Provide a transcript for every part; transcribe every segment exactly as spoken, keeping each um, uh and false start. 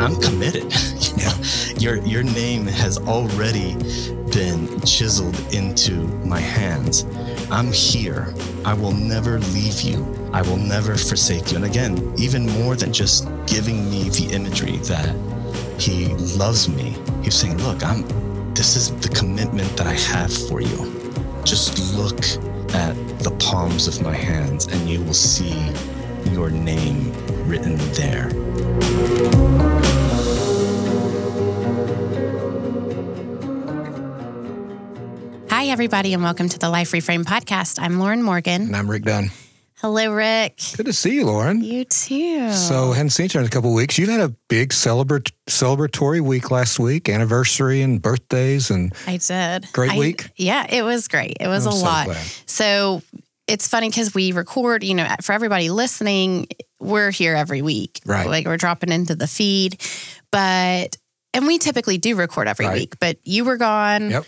I'm committed. You know, your your name has already been chiseled into my hands. I'm here. I will never leave you. I will never forsake you. And again, even more than just giving me the imagery that he loves me, he's saying, look, I'm this is the commitment that I have for you. Just look at the palms of my hands and you will see your name written there. Hi, everybody, and welcome to the Life Reframe podcast. I'm Lauren Morgan. And I'm Rick Dunn. Hello, Rick. Good to see you, Lauren. You too. So, hadn't seen you in a couple of weeks. You had a big celebra- celebratory week last week, anniversary and birthdays, and I did. Great I, week. Yeah, it was great. It was I'm a so lot. glad. So it's funny because we record, you know, for everybody listening, we're here every week. Right. Like we're dropping into the feed, but, and we typically do record every Right. week, but you were gone. Yep.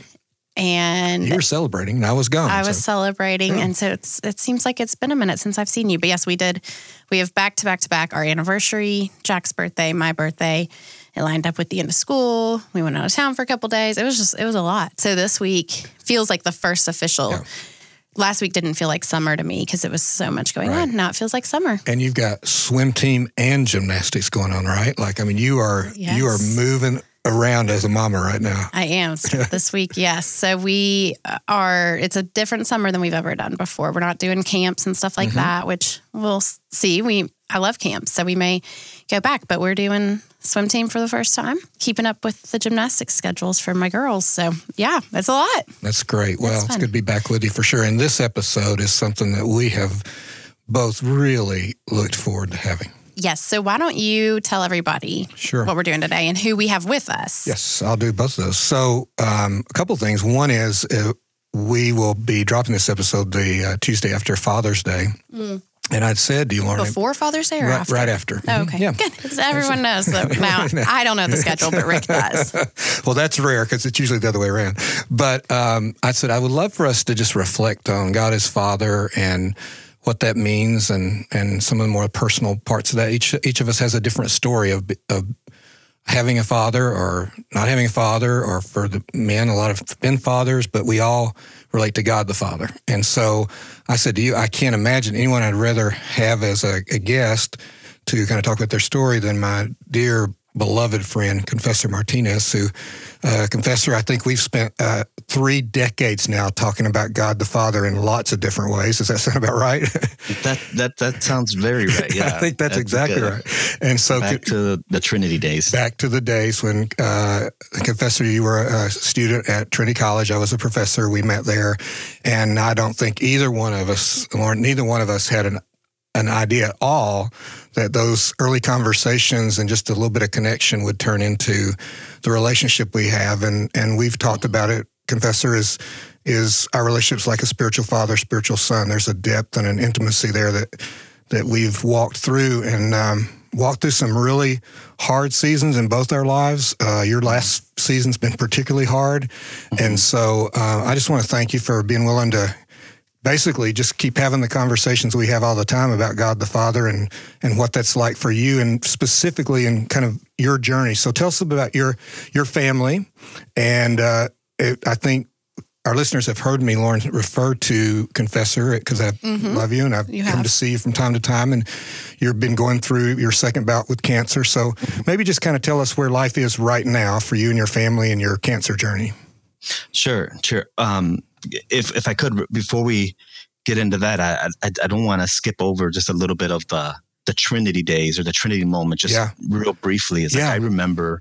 And You were celebrating, and I was gone. I was so. celebrating, Yeah. and so it's, it seems like it's been a minute since I've seen you. But yes, we did. We have back to back to back our anniversary, Jack's birthday, my birthday. It lined up with the end of school. We went out of town for a couple days. It was just, it was a lot. So this week feels like the first official. Yeah. Last week didn't feel like summer to me because it was so much going Right. on. Now it feels like summer. And you've got swim team and gymnastics going on, right? Like, I mean, you are Yes. you are moving around as a mama right now. I am this week, yes. So we are, it's a different summer than we've ever done before. We're not doing camps and stuff like Mm-hmm. that, which we'll see. We I love camps, so we may go back, but we're doing swim team for the first time, keeping up with the gymnastics schedules for my girls. So yeah, it's a lot. That's great. Well, That's it's fun. good to be back with you for sure. And this episode is something that we have both really looked forward to having. Yes. So why don't you tell everybody Sure. what we're doing today and who we have with us? Yes, I'll do both of those. So um, a couple of things. One is uh, we will be dropping this episode the uh, Tuesday after Father's Day. Mm. And I'd said to you, Lauren. Before Father's Day or right, after? Right after. Oh, okay. Mhm. Yeah. Good. 'Cause everyone knows that now. I don't know the schedule, but Rick does. Well, that's rare because it's usually the other way around. But um, I said I would love for us to just reflect on God as Father and what that means, and and some of the more personal parts of that. Each each of us has a different story of of having a father or not having a father, or for the men, a lot of been fathers, but we all relate to God the Father. And so I said to you, I can't imagine anyone I'd rather have as a, a guest to kind of talk about their story than my dear beloved friend, Confessor Martinez, who, uh, Confessor, I think we've spent uh, three decades now talking about God the Father in lots of different ways. Does that sound about right? That that that sounds very right. Yeah, I think that's, exactly good. right. And so Back to the Trinity days. back to the days when, uh, Confessor, you were a student at Trinity College. I was a professor. We met there. And I don't think either one of us, or neither one of us had an an idea at all that those early conversations and just a little bit of connection would turn into the relationship we have. And and we've talked about it, Confessor, is is our relationship's like a spiritual father, spiritual son. There's a depth and an intimacy there that that we've walked through, and um, walked through some really hard seasons in both our lives. Uh, your last season's been particularly hard. Mm-hmm. And so uh, I just want to thank you for being willing to basically just keep having the conversations we have all the time about God the Father and and what that's like for you, and specifically in kind of your journey. So tell us about your your family. And uh, it, I think our listeners have heard me, Lauren, refer to Confessor because I Mhm. love you, and I've You come have. to see you from time to time. And you've been going through your second bout with cancer. So maybe just kind of tell us where life is right now for you and your family and your cancer journey. Sure, sure. Um, if if I could, before we get into that, I I, I don't want to skip over just a little bit of the the Trinity days or the Trinity moment, just Yeah. real briefly. It's Yeah. like I remember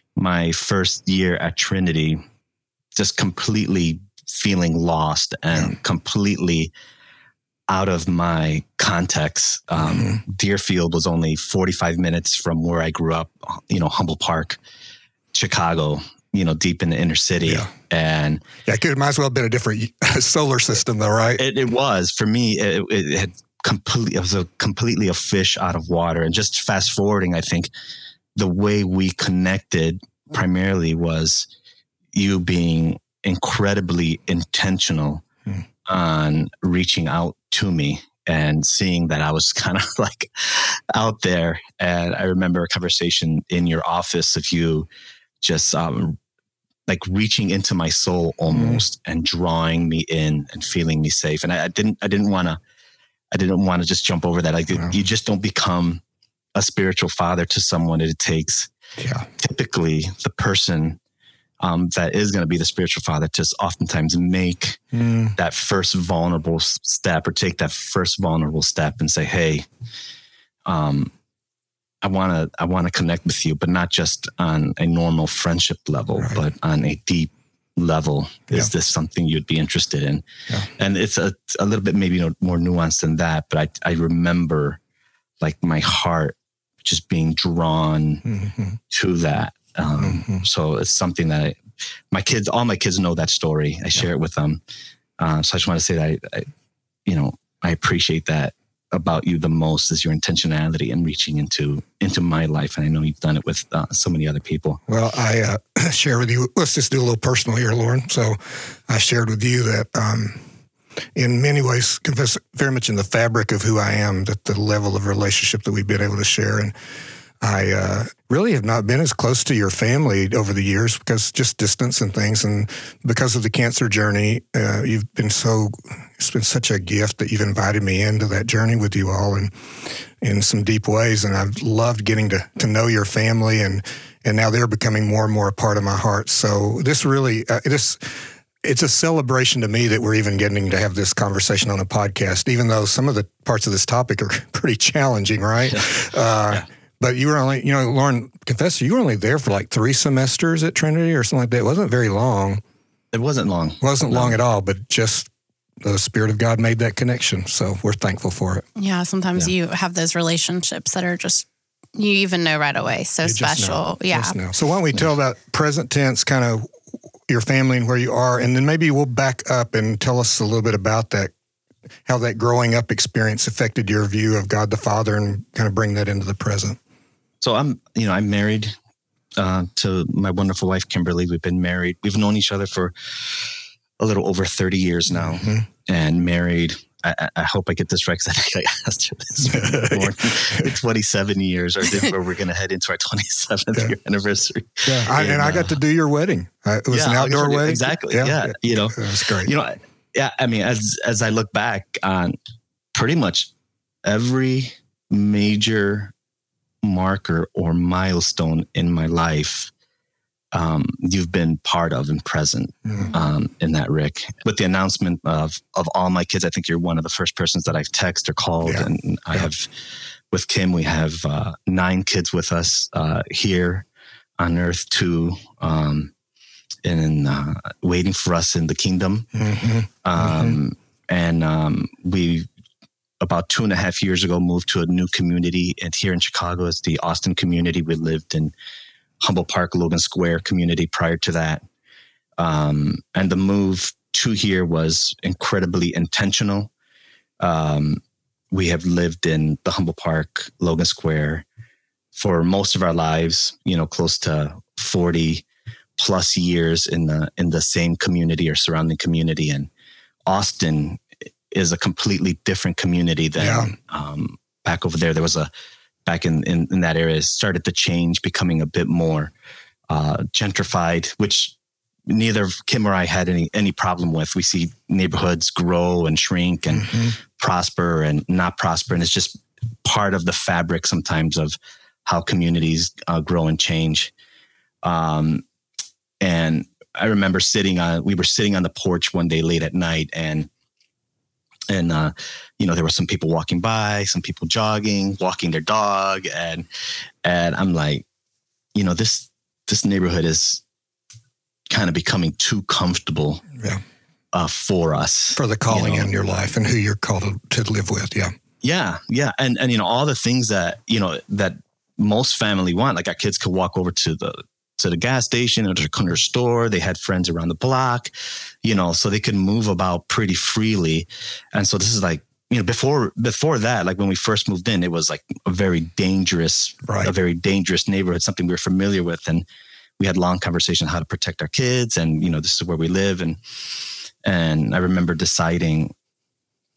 my first year at Trinity, just completely feeling lost and Yeah. completely out of my context. Um, Mm-hmm. Deerfield was only forty-five minutes from where I grew up, you know, Humboldt Park, Chicago, you know, deep in the inner city. Yeah. And Yeah, it could, might as well have been a different solar system though, right? it, it was, for me, it, it had completely, it was a completely a fish out of water. And just fast forwarding, I think the way we connected primarily was you being incredibly intentional Hmm. on reaching out to me and seeing that I was kind of like out there. And I remember a conversation in your office of you just um, like reaching into my soul almost mm. and drawing me in and feeling me safe. And I, I didn't, I didn't want to, I didn't want to just jump over that. Like wow. you just don't become a spiritual father to someone. It takes yeah. typically the person um, that is going to be the spiritual father to oftentimes make mm. that first vulnerable step or take that first vulnerable step and say, hey, um, I want to, I want to connect with you, but not just on a normal friendship level, right. but on a deep level. Is yeah. this something you'd be interested in? Yeah. And it's a, a little bit maybe more nuanced than that, but I, I remember like my heart just being drawn mm-hmm. to that. Um, mm-hmm. So it's something that I, my kids, all my kids know that story. I share yeah. it with them. Uh, so I just want to say that I, I, you know, I appreciate that about you the most is your intentionality and reaching into into my life. And I know you've done it with uh, so many other people. Well, I uh, share with you, let's just do a little personal here, Lauren. So I shared with you that um, in many ways, confess very much in the fabric of who I am, that the level of relationship that we've been able to share. And I uh, really have not been as close to your family over the years because just distance and things. And because of the cancer journey, uh, you've been so, it's been such a gift that you've invited me into that journey with you all and in some deep ways. And I've loved getting to, to know your family and, and now they're becoming more and more a part of my heart. So this really, uh, it is, it's a celebration to me that we're even getting to have this conversation on a podcast, even though some of the parts of this topic are pretty challenging, right? Yeah. Uh, yeah. But you were only, you know, Lauren, confess, you were only there for like three semesters at Trinity or something like that. It wasn't very long. It wasn't long. It wasn't no. long at all, but just the Spirit of God made that connection. So we're thankful for it. Yeah, sometimes yeah. you have those relationships that are just, you even know right away. So you special. Yeah. So why don't we tell that present tense kind of your family and where you are, and then maybe we'll back up and tell us a little bit about that, how that growing up experience affected your view of God the Father and kind of bring that into the present. So I'm, you know, I'm married uh, to my wonderful wife, Kimberly. We've been married. We've known each other for a little over thirty years now mm-hmm. and married. I, I hope I get this right because I think I asked her this morning. twenty-seven years, or where we're going to head into our twenty-seventh yeah. year anniversary. Yeah, I, and, and I got uh, to do your wedding. It was yeah, an outdoor wedding. Exactly. Yeah. yeah. You know, that was great. You know, yeah. I mean, as as I look back on pretty much every major marker or milestone in my life, um, you've been part of and present mm. um, in that, Rick. With the announcement of of all my kids, I think you're one of the first persons that I've texted or called. Yeah. And I yeah. have, with Kim, we have uh, nine kids with us uh, here on earth, two um, and uh, waiting for us in the kingdom. Mm-hmm. Um, mm-hmm. And um, we about two and a half years ago, moved to a new community. And here in Chicago, it's the Austin community. We lived in Humboldt Park, Logan Square community prior to that. Um, and the move to here was incredibly intentional. Um, we have lived in the Humboldt Park, Logan Square for most of our lives, you know, close to forty plus years in the, in the same community or surrounding community. And Austin is a completely different community than yeah. um, back over there. There was a, back in, in, in that area, it started to change, becoming a bit more uh, gentrified, which neither Kim or I had any any problem with. We see neighborhoods grow and shrink and mm-hmm. prosper and not prosper. And it's just part of the fabric sometimes of how communities uh, grow and change. Um, and I remember sitting on, we were sitting on the porch one day late at night, and And, uh, you know, there were some people walking by, some people jogging, walking their dog. And, and I'm like, you know, this, this neighborhood is kind of becoming too comfortable yeah. uh, for us. For the calling you know? in your life and who you're called to live with. Yeah. Yeah. Yeah. And, and, you know, all the things that, you know, that most family want, like our kids could walk over to the, to the gas station or to the corner store. They had friends around the block, you know, so they could move about pretty freely. And so this is like, you know, before, before that, like when we first moved in, it was like a very dangerous, right. a very dangerous neighborhood, something we were familiar with. And we had long conversations on how to protect our kids. And, you know, this is where we live. And, and I remember deciding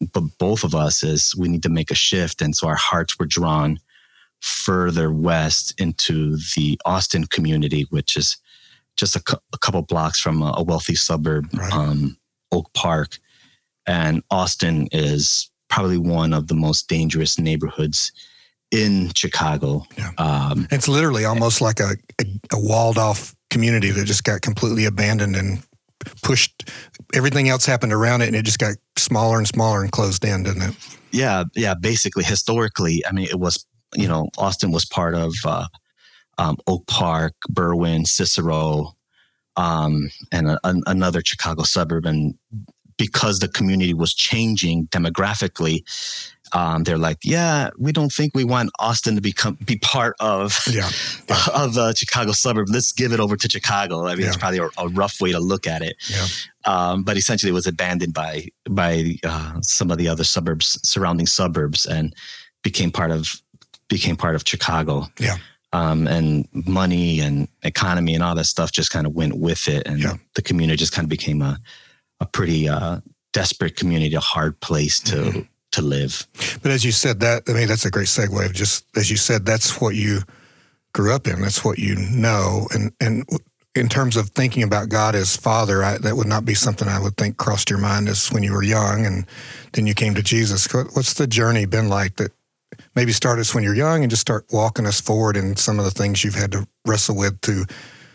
but both of us is we need to make a shift. And so our hearts were drawn further west into the Austin community, which is just a, cu- a couple blocks from a, a wealthy suburb, right. um, Oak Park. And Austin is probably one of the most dangerous neighborhoods in Chicago. Yeah. Um, it's literally almost like a, a, a walled off community that just got completely abandoned and pushed. Everything else happened around it, and it just got smaller and smaller and closed in, didn't it? Yeah, yeah. Basically, historically, I mean, it was, you know, Austin was part of uh, um, Oak Park, Berwyn, Cicero, um, and a, an, another Chicago suburb. And because the community was changing demographically, um, they're like, yeah, we don't think we want Austin to become be part of yeah. Yeah. of the Chicago suburb. Let's give it over to Chicago. I mean, yeah. it's probably a, a rough way to look at it. Yeah. Um, but essentially, it was abandoned by by uh, some of the other suburbs, surrounding suburbs, and became part of became part of Chicago. Yeah. Um, and money and economy and all that stuff just kind of went with it, and yeah. the community just kind of became a a pretty uh, desperate community, a hard place to. Mm-hmm. to live. But as you said that, I mean, that's a great segue of just, as you said, that's what you grew up in. That's what you know. And, and in terms of thinking about God as Father, I, that would not be something I would think crossed your mind as when you were young and then you came to Jesus. What's the journey been like that maybe start us when you're young and just start walking us forward in some of the things you've had to wrestle with to,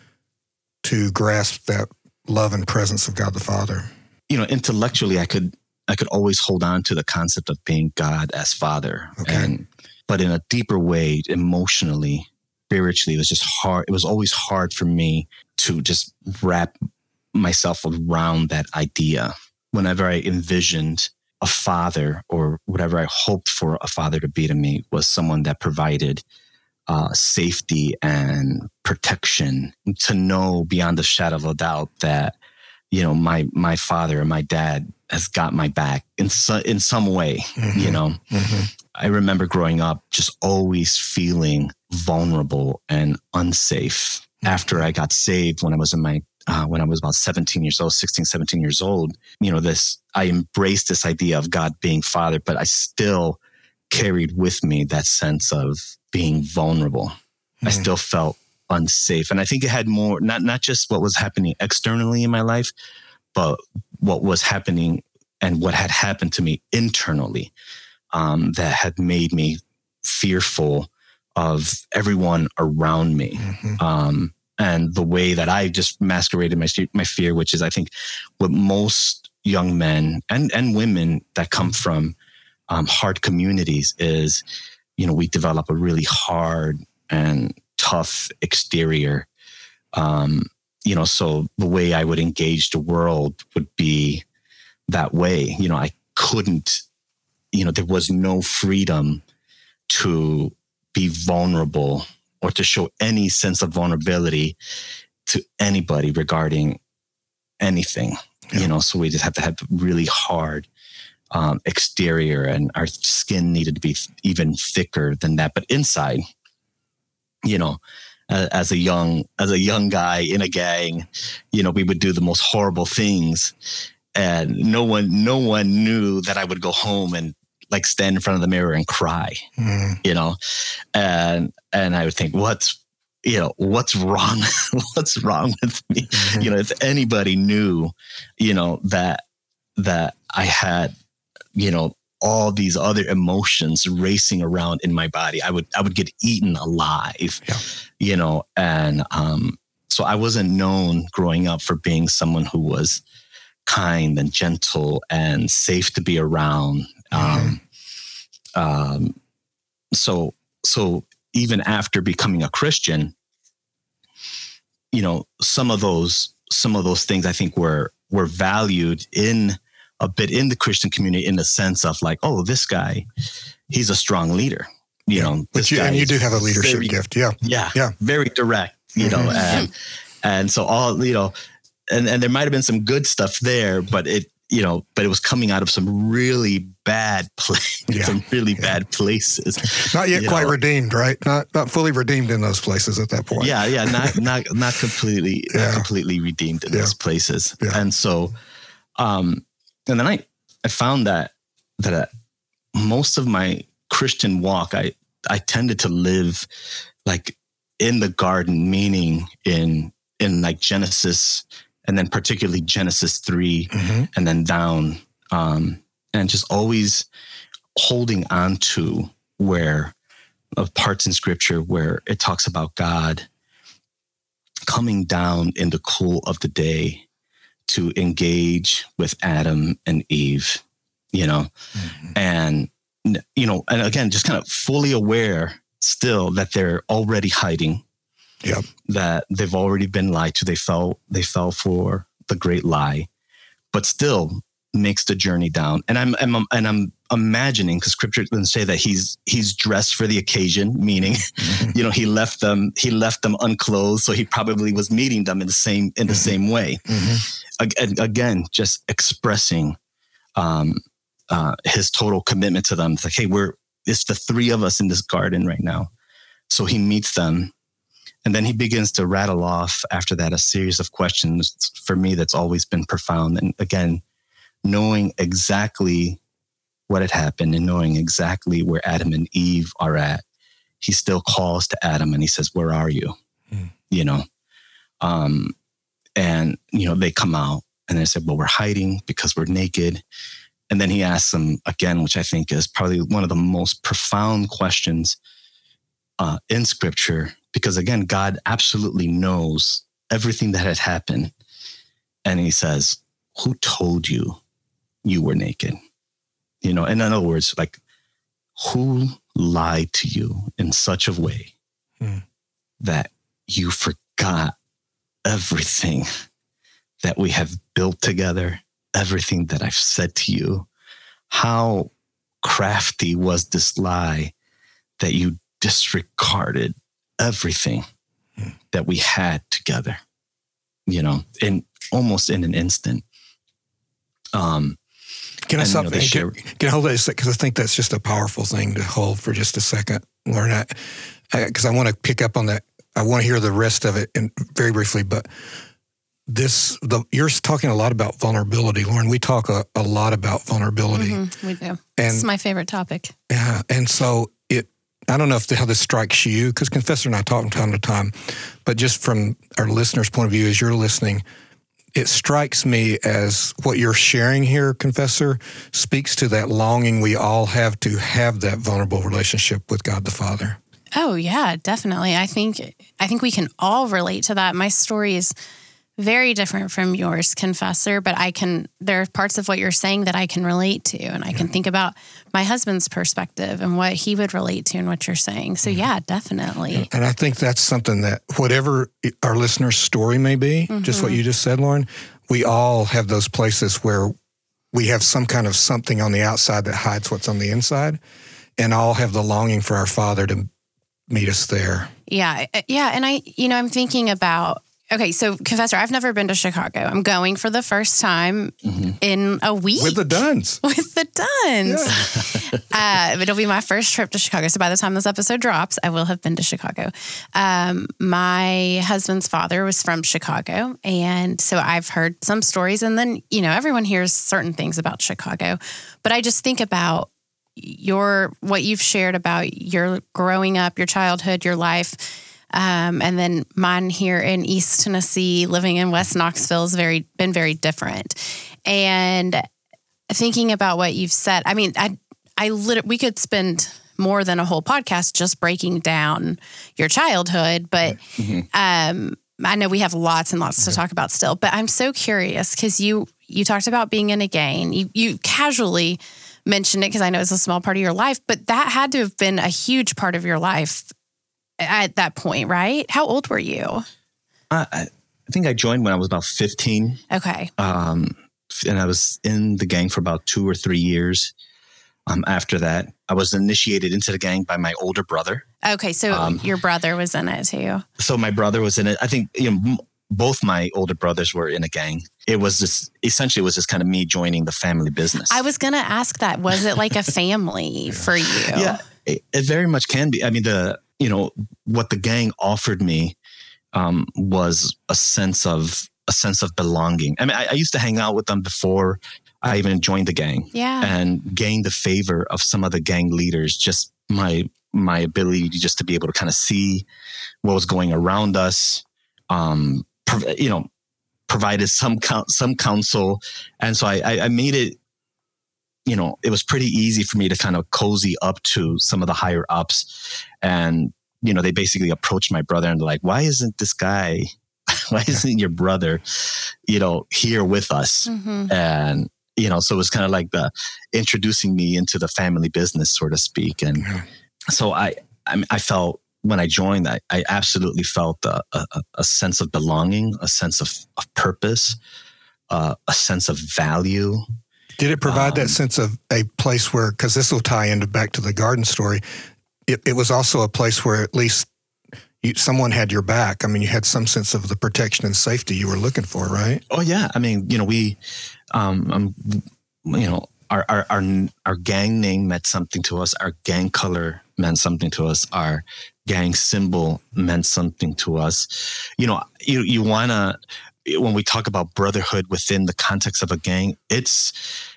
to grasp that love and presence of God the Father? You know, intellectually, I could I could always hold on to the concept of being God as Father. Okay. And, but in a deeper way, emotionally, spiritually, it was just hard. It was always hard for me to just wrap myself around that idea. Whenever I envisioned a father or whatever I hoped for a father to be to me was someone that provided uh, safety and protection, to know beyond a shadow of a doubt that, you know, my my father or my dad has got my back in so, in some way, mm-hmm. you know. Mm-hmm. I remember growing up just always feeling vulnerable and unsafe. Mm-hmm. After I got saved when I was in my, uh, when I was about seventeen years old, sixteen, seventeen years old, you know, this, I embraced this idea of God being Father, but I still carried with me that sense of being vulnerable. Mm-hmm. I still felt unsafe. And I think it had more, not, not just what was happening externally in my life, but what was happening and what had happened to me internally, um, that had made me fearful of everyone around me. Mm-hmm. Um, and the way that I just masqueraded my, my fear, which is, I think, what most young men and, and women that come from um, hard communities is, you know, we develop a really hard and tough exterior. Um, you know, so the way I would engage the world would be that way. You know, I couldn't, you know, there was no freedom to be vulnerable or to show any sense of vulnerability to anybody regarding anything, yeah. you know, so we just have to have really hard um, exterior, and our skin needed to be even thicker than that. But inside, you know, uh, as a young, as a young guy in a gang, you know, we would do the most horrible things, and no one, no one knew that I would go home and like stand in front of the mirror and cry, mm. you know, and, and I would think, what's, you know, what's wrong? What's wrong with me? Mm-hmm. You know, if anybody knew, you know, that, that I had, you know, all these other emotions racing around in my body, I would, I would get eaten alive, yeah. you know? And, um, so I wasn't known growing up for being someone who was kind and gentle and safe to be around. Um, mm-hmm. um, so, so even after becoming a Christian, you know, some of those, some of those things I think were, were valued in a bit in the Christian community, in the sense of like, oh, this guy, he's a strong leader, you yeah. know, but you, and you do have a leadership very, gift. Yeah. Yeah. Yeah. Very direct, you know, mm-hmm. and, and so all, you know, and, and there might've been some good stuff there, but it, you know, but it was coming out of some really bad place, yeah. some really yeah. bad places. Not yet quite know? redeemed, right? Not not fully redeemed in those places at that point. Yeah, yeah, not not not completely, yeah. not completely redeemed in yeah. those places. Yeah. And so, um, and then I I found that that uh, most of my Christian walk, I, I tended to live like in the garden, meaning in, in like Genesis, and then particularly Genesis three, mm-hmm. and then down, um, and just always holding on to where of parts in scripture where it talks about God coming down in the cool of the day to engage with Adam and Eve, you know, mm-hmm. and, you know, and again, just kind of fully aware still that they're already hiding, yep. that they've already been lied to. They fell, they fell for the great lie, but still makes the journey down. And I'm, I'm and I'm imagining, because scripture doesn't say that he's he's dressed for the occasion, meaning, mm-hmm. you know, he left them he left them unclothed, so he probably was meeting them in the same in the mm-hmm. same way. Mm-hmm. Again, just expressing um, uh, his total commitment to them. It's like, hey, we're it's the three of us in this garden right now. So he meets them, and then he begins to rattle off after that a series of questions. For me, that's always been profound. And again, knowing exactly what had happened and knowing exactly where Adam and Eve are at, he still calls to Adam and he says, "Where are you?" Mm. You know, um, and, you know, they come out and they said, "Well, we're hiding because we're naked." And then he asks them again, which I think is probably one of the most profound questions uh, in scripture, because again, God absolutely knows everything that had happened. And he says, "Who told you you were naked?" You know, and in other words, like, who lied to you in such a way mm. that you forgot everything that we have built together, everything that I've said to you? How crafty was this lie that you disregarded everything mm. that we had together, you know, in almost in an instant. Um, Can I and, stop? You know, can, can I hold that a second? Because I think that's just a powerful thing to hold for just a second, Lauren. Because I, I, I want to pick up on that. I want to hear the rest of it in, very briefly. But this, the, you're talking a lot about vulnerability, Lauren. We talk a, a lot about vulnerability. Mm-hmm, we do. And, this is my favorite topic. Yeah, and so it. I don't know if the, how this strikes you, because Confessor and I talk from time to time, but just from our listeners' point of view, as you're listening, it strikes me as what you're sharing here, Confessor, speaks to that longing we all have to have that vulnerable relationship with God the Father. Oh yeah, definitely. I think I think we can all relate to that. My story is very different from yours, Confessor, but I can, there are parts of what you're saying that I can relate to, and I can think about my husband's perspective and what he would relate to and what you're saying. So yeah, definitely. And I think that's something that whatever our listener's story may be, mm-hmm. just what you just said, Lauren, we all have those places where we have some kind of something on the outside that hides what's on the inside, and all have the longing for our Father to meet us there. Yeah. Yeah. And I, you know, I'm thinking about, okay, so Confessor, I've never been to Chicago. I'm going for the first time mm-hmm. in a week. With the Duns. With the Duns. Yeah. uh, it'll be my first trip to Chicago. So by the time this episode drops, I will have been to Chicago. Um, my husband's father was from Chicago. And so I've heard some stories. And then, you know, everyone hears certain things about Chicago. But I just think about your, what you've shared about your growing up, your childhood, your life. Um, and then mine here in East Tennessee, living in West Knoxville, has very been very different. And thinking about what you've said, I mean, I, I lit- we could spend more than a whole podcast just breaking down your childhood, but mm-hmm. um, I know we have lots and lots to talk about still. But I'm so curious because you you talked about being in a gang. You you casually mentioned it because I know it's a small part of your life, but that had to have been a huge part of your life at that point, right? How old were you? Uh, I think I joined when I was about fifteen. Okay. Um, and I was in the gang for about two or three years. Um, after that, I was initiated into the gang by my older brother. Okay, so um, your brother was in it too. So my brother was in it. I think you know both my older brothers were in a gang. It was just essentially it was just kind of me joining the family business. I was gonna ask that. Was it like a family for you? Yeah, it, it very much can be. I mean, the you know what the gang offered me um, was a sense of a sense of belonging. I mean, I, I used to hang out with them before I even joined the gang Yeah. and gained the favor of some of the gang leaders. Just my my ability just to be able to kind of see what was going around us, um, prov- you know, provided some coun- some counsel, and so I, I, I made it. You know, it was pretty easy for me to kind of cozy up to some of the higher ups, and you know, they basically approached my brother and they're like, "Why isn't this guy? Why isn't your brother, you know, here with us?" Mm-hmm. And you know, so it was kind of like the introducing me into the family business, so to speak. And Yeah. so I, I, I felt when I joined, I, I absolutely felt a, a, a sense of belonging, a sense of, of purpose, uh, a sense of value. Did it provide Um, that sense of a place where, because this will tie into back to the garden story, it, it was also a place where at least you, someone had your back. I mean, you had some sense of the protection and safety you were looking for, right? Oh yeah, I mean, you know, we, um, um you know, our, our our our gang name meant something to us. Our gang color meant something to us. Our gang symbol meant something to us. You know, you you wanna when we talk about brotherhood within the context of a gang, it's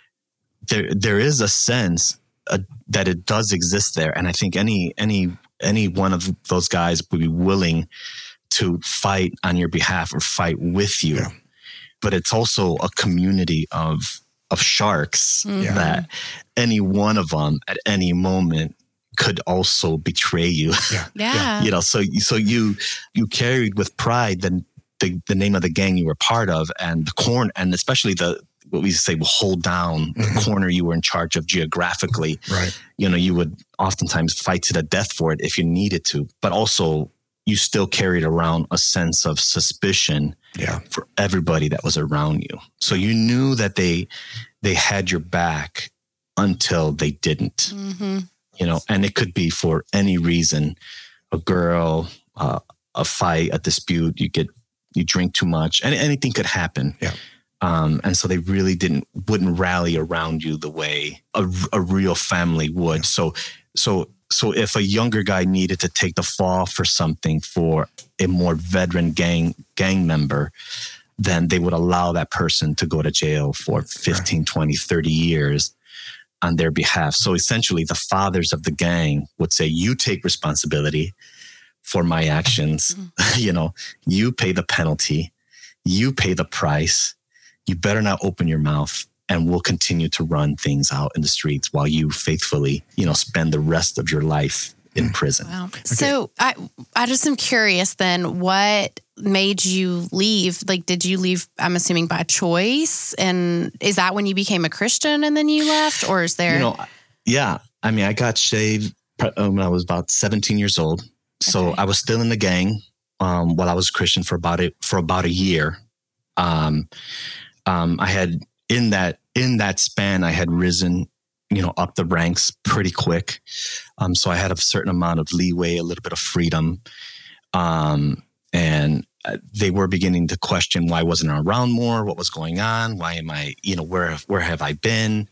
there. There is a sense uh, that it does exist there, and I think any any any one of those guys would be willing to fight on your behalf or fight with you. Yeah. But it's also a community of of sharks Mhm. that any one of them at any moment could also betray you. Yeah. Yeah. You know, so so you you carried with pride the, the the name of the gang you were part of, and the corn, and especially the what we say will hold down the Mhm. corner you were in charge of geographically. Right. You know, you would oftentimes fight to the death for it if you needed to, but also you still carried around a sense of suspicion Yeah. for everybody that was around you. So you knew that they they had your back until they didn't. Mm-hmm. You know, and it could be for any reason, a girl, uh, a fight, a dispute, you get, you drink too much, and anything could happen. Yeah. Um, and so they really didn't, wouldn't rally around you the way a, a real family would. Yeah. So, so, so if a younger guy needed to take the fall for something for a more veteran gang, gang member, then they would allow that person to go to jail for fifteen, twenty, thirty years on their behalf. So essentially the fathers of the gang would say, you take responsibility for my actions. Mm-hmm. You know, you pay the penalty, you pay the price. You better not open your mouth, and we'll continue to run things out in the streets while you faithfully, you know, spend the rest of your life in prison. Wow. So I I just am curious then, what made you leave? Like, did you leave, I'm assuming, by choice? And is that when you became a Christian and then you left? Or is there... You know, yeah. I mean, I got shaved when I was about seventeen years old. So Okay. I was still in the gang um, while I was a Christian for about a, for about a year. Um, um, I had in that in that span, I had risen, you know, up the ranks pretty quick. Um, so I had a certain amount of leeway, a little bit of freedom, um, and they were beginning to question why wasn't I around more, what was going on, why am I, you know, where where have I been,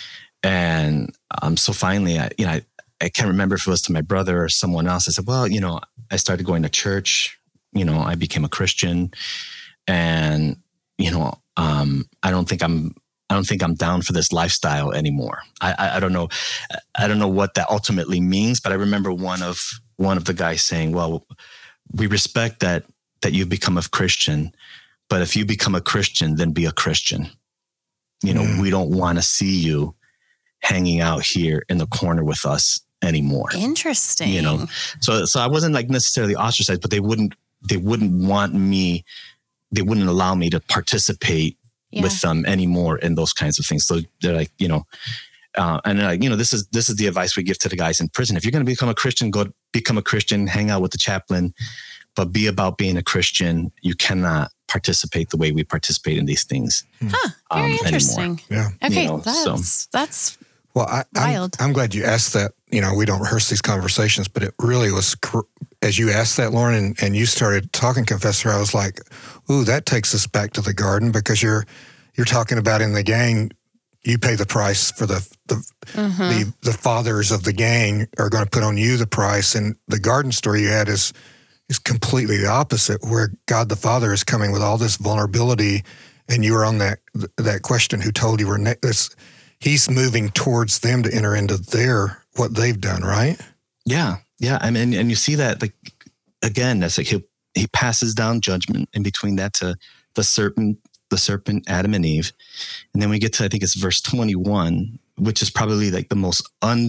and um, so finally, I, you know, I, I can't remember if it was to my brother or someone else. I said, well, you know, I started going to church, you know, I became a Christian, and you know. Um, I don't think I'm. I don't think I'm down for this lifestyle anymore. I, I, I don't know. I don't know what that ultimately means. But I remember one of one of the guys saying, "Well, we respect that that you've become a Christian, but if you become a Christian, then be a Christian. You know, Mm. we don't want to see you hanging out here in the corner with us anymore." Interesting. You know, so so I wasn't like necessarily ostracized, but they wouldn't they wouldn't want me. They wouldn't allow me to participate Yeah. with them anymore in those kinds of things. So they're like, you know, uh, and they're like, you know, this is this is the advice we give to the guys in prison. If you're going to become a Christian, go become a Christian, hang out with the chaplain, but be about being a Christian. You cannot participate the way we participate in these things. Huh. Very um, interesting. Yeah. Okay, You know, that's so- that's Well, I, I'm, Wild. I'm glad you asked that. You know, we don't rehearse these conversations, but it really was, cr- as you asked that, Lauren, and, and you started talking, Confessor, I was like, ooh, that takes us back to the garden, because you're you're talking about in the gang, you pay the price for the the, mhm. the, the fathers of the gang are going to put on you the price. And the garden story you had is is completely the opposite, where God the Father is coming with all this vulnerability and you were on that that question, who told you were next? He's moving towards them to enter into their what they've done, right? Yeah, yeah. I mean, and you see that, like, again, that's like he he passes down judgment in between that to the serpent, the serpent, Adam and Eve, and then we get to, I think it's verse twenty-one, which is probably like the most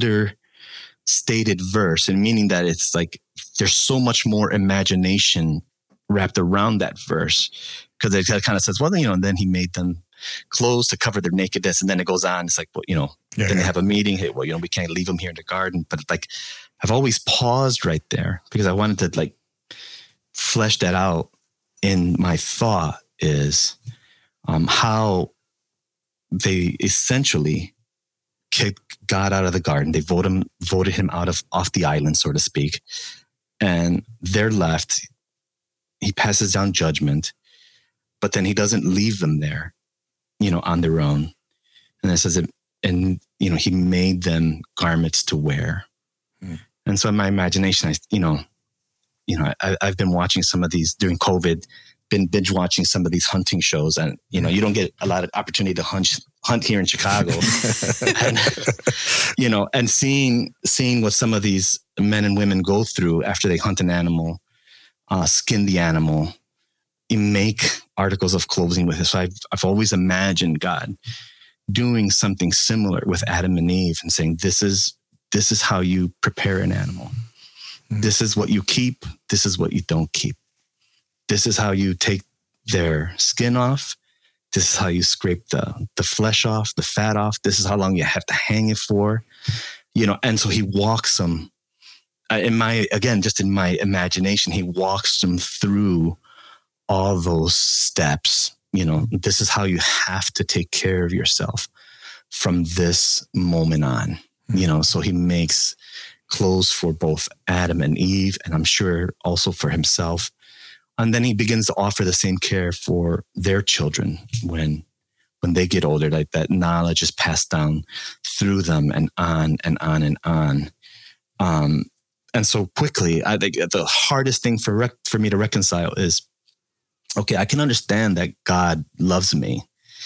understated verse, and meaning that it's like there's so much more imagination wrapped around that verse, because it kind of says, well, you know, and then he made them clothes to cover their nakedness, and then it goes on. It's like, well, you know, yeah, then yeah. they have a meeting. Hey, well, you know, we can't leave them here in the garden. But like, I've always paused right there because I wanted to like flesh that out in my thought is um, how they essentially kicked God out of the garden. They voted him, voted him out of off the island, so to speak, and they're left. He passes down judgment, but then he doesn't leave them there, you know, on their own. And it says, it, and you know, he made them garments to wear. Mm. And so in my imagination, I, you know, you know, I, I've been watching some of these during COVID, been binge watching some of these hunting shows, and you know, you don't get a lot of opportunity to hunt hunt here in Chicago, and you know, and seeing seeing what some of these men and women go through after they hunt an animal, uh, skin the animal, you make articles of clothing with it. So I've I've always imagined God doing something similar with Adam and Eve and saying, "This is this is how you prepare an animal. Mm-hmm. This is what you keep. This is what you don't keep. This is how you take their skin off. This is how you scrape the, the flesh off, the fat off. This is how long you have to hang it for." You know, and so he walks them in my, again, just in my imagination, he walks them through all those steps. You know, this is how you have to take care of yourself from this moment on. Mm-hmm. You know, so he makes clothes for both Adam and Eve, and I'm sure also for himself. And then he begins to offer the same care for their children when when they get older, like that knowledge is passed down through them and on and on and on. Um, and so quickly, I think the hardest thing for rec- for me to reconcile is, okay, I can understand that God loves me,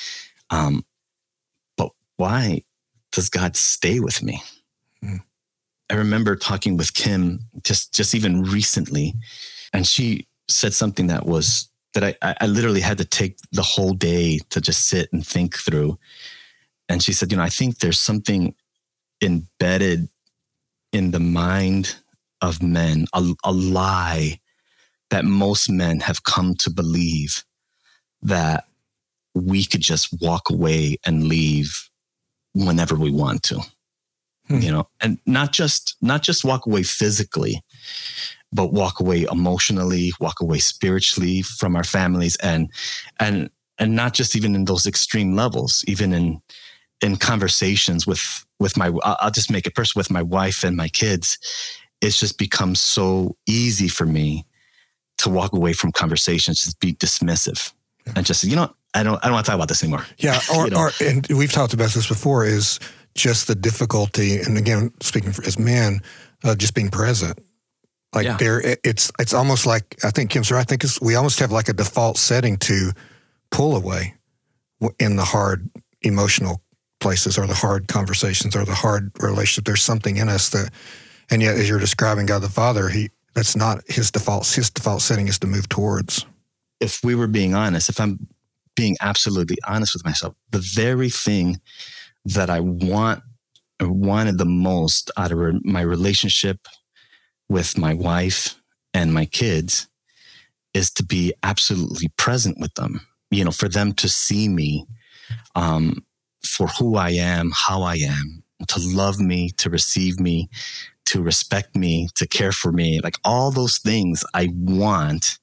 um, but why does God stay with me? Mm. I remember talking with Kim just just even recently, and she said something that was that I, I literally had to take the whole day to just sit and think through. And she said, you know, I think there's something embedded in the mind of men, a, a lie that most men have come to believe, that we could just walk away and leave whenever we want to, hmm. you know, and not just, not just walk away physically, but walk away emotionally, walk away spiritually from our families, and and and not just even in those extreme levels, even in in conversations with with my, I'll just make it personal, with my wife and my kids. It's just become so easy for me to walk away from conversations, just be dismissive, and just, you know, I don't I don't want to talk about this anymore. Yeah, or, you know? or and we've talked about this before, is just the difficulty, and again, speaking for, as men, uh, just being present. Like yeah. there, it's it's almost like, I think Kim's right. I think it's, we almost have like a default setting to pull away in the hard emotional places, or the hard conversations, or the hard relationship. There's something in us that, and yet as you're describing God the Father, he that's not his default. His default setting is to move towards. If we were being honest, if I'm being absolutely honest with myself, the very thing that I want, or wanted the most out of my relationship with my wife and my kids is to be absolutely present with them, you know, for them to see me um, for who I am, how I am, to love me, to receive me, to respect me, to care for me, like all those things I want.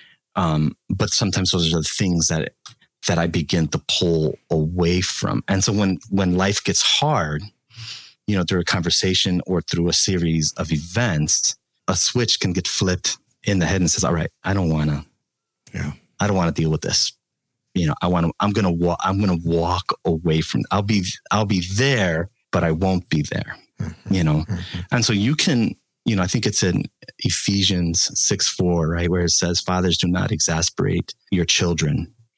Um, but sometimes those are the things that, that I begin to pull away from. And so when, when life gets hard, you know, through a conversation or through a series of events, a switch can get flipped in the head and says, all right, I don't want to, yeah, I don't want to deal with this. You know, I want to, I'm going to walk, I'm going to walk away from, I'll be, I'll be there, but I won't be there, mm-hmm. you know? Mm-hmm. And so you can, you know, I think it's in Ephesians six four, right? Where it says, fathers, do not exasperate your children,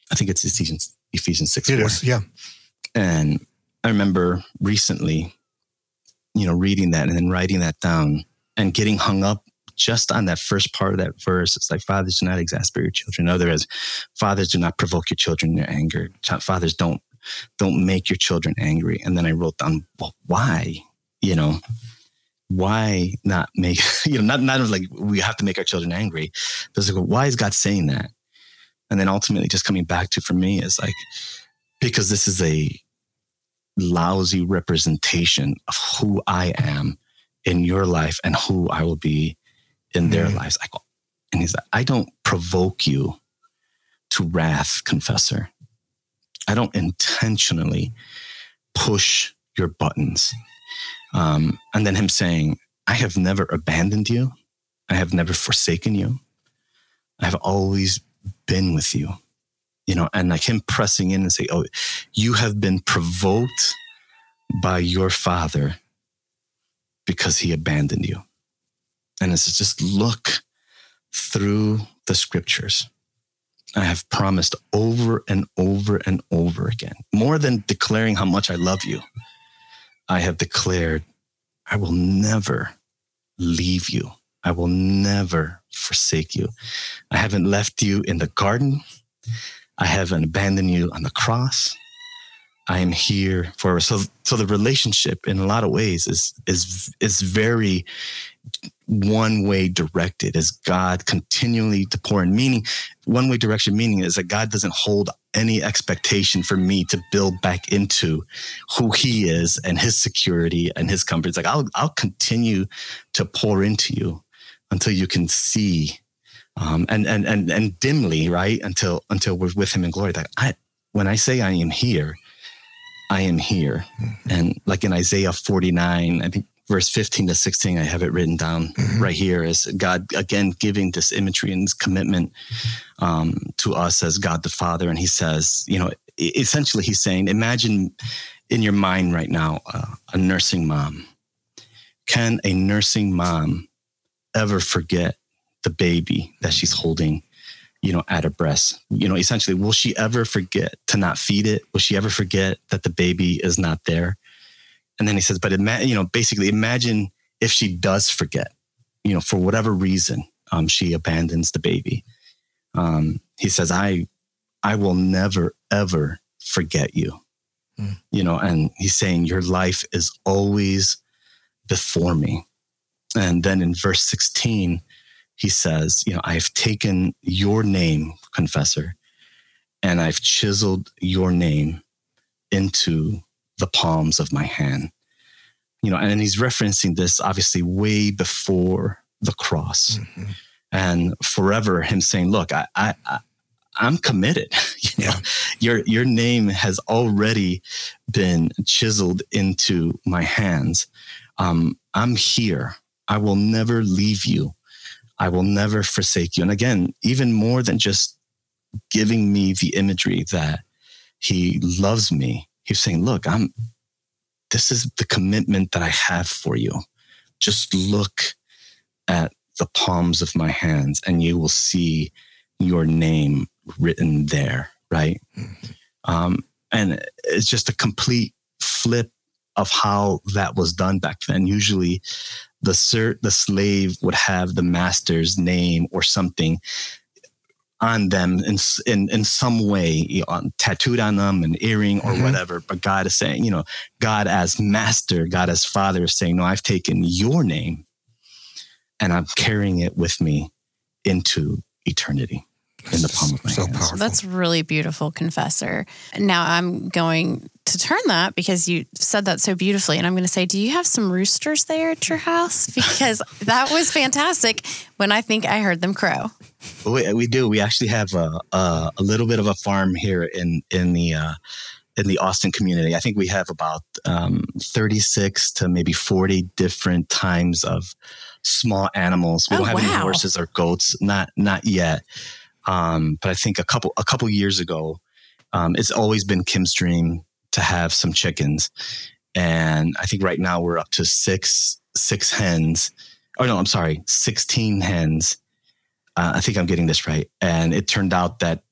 I think it's Ephesians, Ephesians six. It four. is, yeah. And I remember recently, you know, reading that and then writing that down and getting hung up just on that first part of that verse. It's like, fathers, do not exasperate your children. In other words, fathers, do not provoke your children in their anger. Fathers, don't don't make your children angry. And then I wrote down, well, why? You know, why not make, you know, not, not like we have to make our children angry. But it's like, why is God saying that? And then ultimately just coming back to, for me, is like, because this is a lousy representation of who I am in your life and who I will be in their mm. lives. I go, and he's like, I don't provoke you to wrath, confessor. I don't intentionally push your buttons. Um, and then him saying, I have never abandoned you. I have never forsaken you. I have always been with you, you know, and like him pressing in and say, oh, you have been provoked by your father because he abandoned you. And it's just look through the scriptures. I have promised over and over and over again, more than declaring how much I love you. I have declared, I will never leave you. I will never forsake you. I haven't left you in the garden. I haven't abandoned you on the cross. I am here for, so, so the relationship in a lot of ways is, is, is very one way directed, as God continually to pour in. Meaning, one way direction meaning is that God doesn't hold any expectation for me to build back into who he is and his security and his comfort. It's like, I'll, I'll continue to pour into you until you can see, um, and, and, and, and dimly, right? Until, until we're with him in glory. Like I, when I say I am here, I am here. Mm-hmm. And like in Isaiah forty-nine, I think verse fifteen to sixteen, I have it written down mm-hmm. right here, is God, again, giving this imagery and this commitment um, to us as God the Father. And he says, you know, essentially he's saying, imagine in your mind right now, uh, a nursing mom. Can a nursing mom ever forget the baby that she's holding, you know, at her breast? You know, essentially, will she ever forget to not feed it? Will she ever forget that the baby is not there? And then he says, but ima- you know, basically imagine if she does forget, you know, for whatever reason, um, she abandons the baby. Um, he says, I, I will never, ever forget you, mm. you know, and he's saying your life is always before me. And then in verse sixteen, he says, you know, I've taken your name, confessor, and I've chiseled your name into the palms of my hand. You know, and he's referencing this obviously way before the cross. Mm-hmm. And forever him saying, look, I, I, I I'm committed. you know, yeah. your, your name has already been chiseled into my hands. Um, I'm here. I will never leave you. I will never forsake you. And again, even more than just giving me the imagery that he loves me, he's saying, look, I'm, this is the commitment that I have for you. Just look at the palms of my hands and you will see your name written there, right? Mm-hmm. Um, and it's just a complete flip of how that was done back then. Usually the ser- the slave would have the master's name or something on them in in, in some way, you know, tattooed on them, an earring or mm-hmm. whatever. But God is saying, you know, God as master, God as father is saying, no, I've taken your name and I'm carrying it with me into eternity in the palm of my so hands. Powerful. That's really beautiful, confessor. Now I'm going to turn that because you said that so beautifully. And I'm going to say, do you have some roosters there at your house? Because that was fantastic when I think I heard them crow. We, we do. We actually have a, a, a little bit of a farm here in, in the, uh, in the Austin community. I think we have about um, thirty-six to maybe forty different types of small animals. We oh, don't have wow. any horses or goats, not, not yet. Um, but I think a couple, a couple years ago, um, it's always been Kim's dream to have some chickens. And I think right now we're up to six, six hens. Oh no, I'm sorry, sixteen hens. Uh, I think I'm getting this right. And it turned out that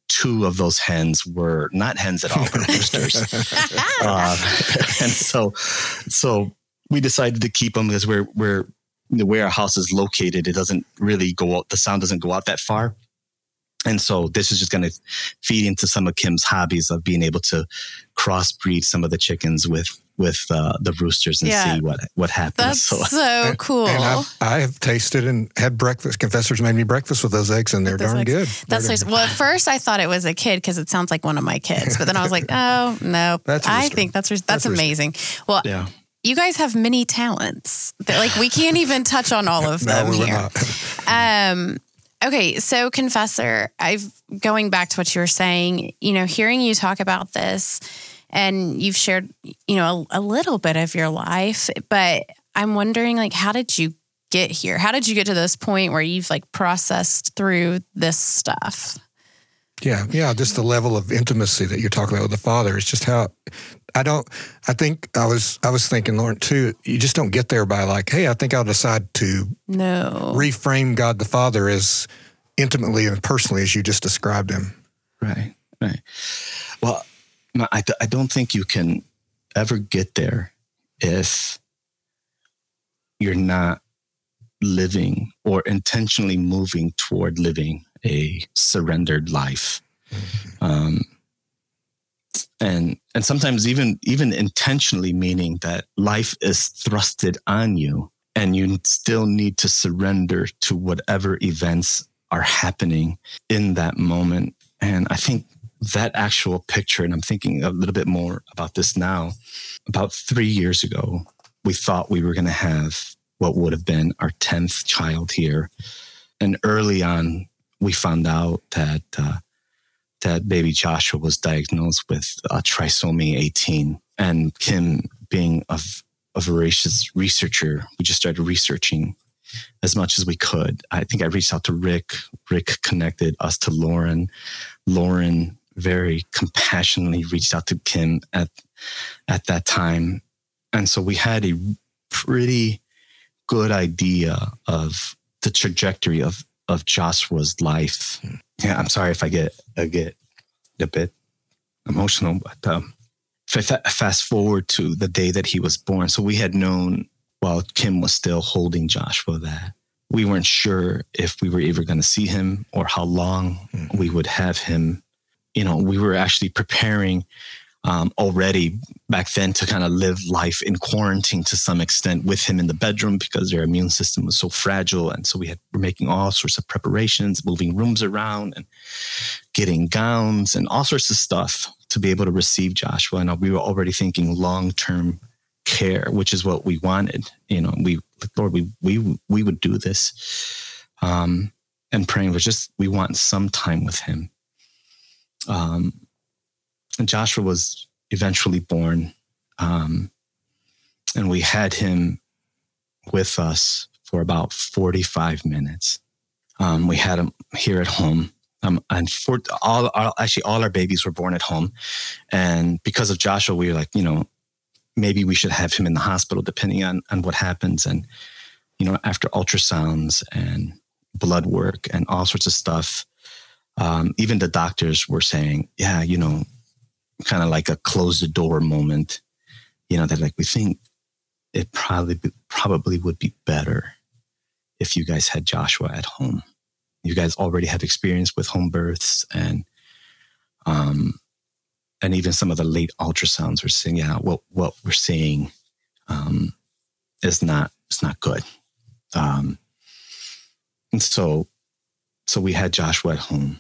two of those hens were not hens at all, but roosters. uh, and so, so we decided to keep them because we're, we're, the way our house is located, it doesn't really go out, the sound doesn't go out that far. And so this is just going to feed into some of Kim's hobbies of being able to crossbreed some of the chickens with with uh, the roosters and yeah. see what what happens. That's so, so cool. And, and I've, I have tasted and had breakfast. Confessors made me breakfast with those eggs, and they're darn eggs. good. That's nice. Well, at first I thought it was a kid because it sounds like one of my kids, but then I was like, oh no, that's I think that's that's, that's amazing. Well, yeah. You guys have many talents. That, like we can't even touch on all of them no, we here. um. Okay, so Confessor, I've going back to what you were saying, you know, hearing you talk about this, and you've shared, you know, a, a little bit of your life, but I'm wondering, like, how did you get here? How did you get to this point where you've like processed through this stuff? Yeah, yeah, just the level of intimacy that you're talking about with the Father. It's just how I don't. I think I was I was thinking, Lauren, too. You just don't get there by like, hey, I think I'll decide to no reframe God the Father as intimately and personally as you just described him. Right, right. Well, I I don't think you can ever get there if you're not living or intentionally moving toward living a surrendered life. Mm-hmm. Um, and and sometimes even even intentionally, meaning that life is thrusted on you and you still need to surrender to whatever events are happening in that moment. And I think that actual picture, and I'm thinking a little bit more about this now, about three years ago, we thought we were going to have what would have been our tenth child here. And early on, we found out that uh, that baby Joshua was diagnosed with uh, trisomy eighteen. And Kim, being a, a voracious researcher, we just started researching as much as we could. I think I reached out to Rick. Rick connected us to Lauren. Lauren very compassionately reached out to Kim at at that time. And so we had a pretty good idea of the trajectory of of Joshua's life. Yeah, I'm sorry if I get I get a bit emotional, but um, if I fast forward to the day that he was born, so we had known while Kim was still holding Joshua that we weren't sure if we were ever going to see him or how long mm-hmm. we would have him. You know, we were actually preparing Um, already back then to kind of live life in quarantine to some extent with him in the bedroom because their immune system was so fragile. And so we had, we're making all sorts of preparations, moving rooms around and getting gowns and all sorts of stuff to be able to receive Joshua. And we were already thinking long-term care, which is what we wanted. You know, we, Lord, we, we, we would do this. Um, and praying was just, we want some time with him. Um, And Joshua was eventually born, um, and we had him with us for about forty-five minutes. Um, we had him here at home, um, and for all, all, actually all our babies were born at home. And because of Joshua, we were like, you know, maybe we should have him in the hospital, depending on on what happens. And you know, after ultrasounds and blood work and all sorts of stuff, um, even the doctors were saying, yeah, you know. Kind of like a close the door moment, you know, that like we think it probably probably would be better if you guys had Joshua at home. You guys already have experience with home births, and um, and even some of the late ultrasounds were saying, yeah, what what we're seeing um, is not it's not good. Um, and so so we had Joshua at home,